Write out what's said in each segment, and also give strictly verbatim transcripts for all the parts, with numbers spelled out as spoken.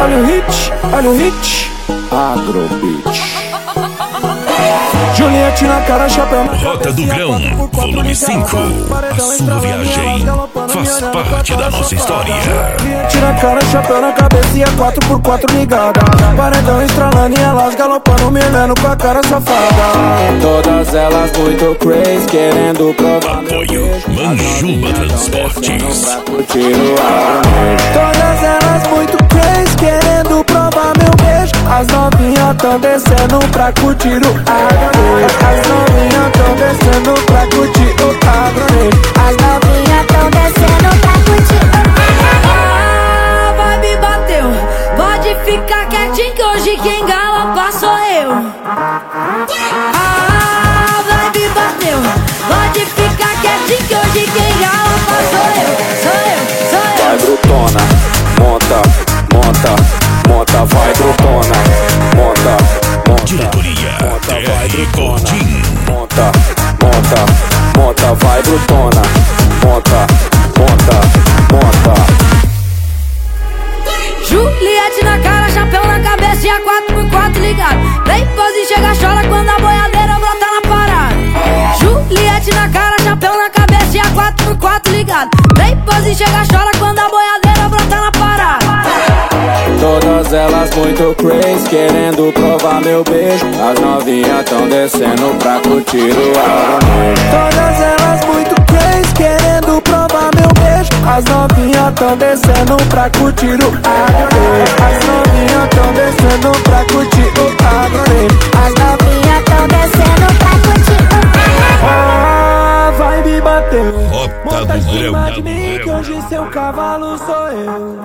olha o hit, olha o hit. Agrobeat. Juliette na cara, chapéu na Rota do Grão, volume cinco. A sua viagem faz parte da nossa história. Juliette na cara, chapéu na cabeça e a quatro por quatro ligada. Paredão estralando e elas galopando, me olhando com a cara safada. Todas elas muito crazy, querendo provar. Apoio Manjuba Transportes. Todas elas muito crazy, querendo provar meu beijo. As novinhas tão descendo pra curtir o agronejo. As novinhas tão descendo pra curtir o agronejo. As novinhas tão descendo pra curtir o agronejo. Ah, vai me bateu. Pode ficar quietinho que hoje quem galopa sou eu. Ah, vai me bateu. Pode ficar quietinho que hoje quem galopa sou eu. Sou eu, sou eu. Vai brutona, monta, monta. Monta, vai brutona, monta, monta. Diretoria monta, vai Terry brutona. Coutinho. Monta, monta, monta, vai brutona. Monta, monta, monta. Juliette na cara, chapéu na cabeça e a quatro por quatro ligado. Vem pose, chega, chora quando a boiadeira brota na parada. Juliette na cara, chapéu na cabeça e a quatro por quatro ligado. Vem pose, chega, chora quando a boiadeira brota na parada. Todas elas muito crazy, querendo provar meu beijo. As novinhas tão descendo pra curtir o agronejo. Todas elas muito crazy, querendo provar meu beijo. As novinhas tão descendo pra curtir o agronejo. As novinhas tão descendo pra curtir o agronejo. As novinhas tão descendo pra curtir o agronejo. Ah, vai me bater. Rota do em cima Grão. de mim que hoje seu cavalo sou eu.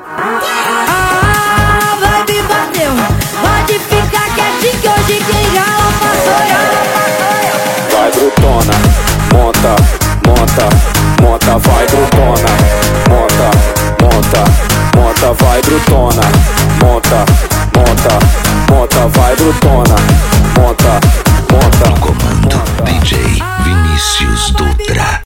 Ah, vai me bateu. Pode ficar quietinho que hoje quem galopa sou eu. Vai brutona, monta, monta, monta, vai brutona. Monta, monta, monta, vai brutona. Monta, monta, monta, vai brutona.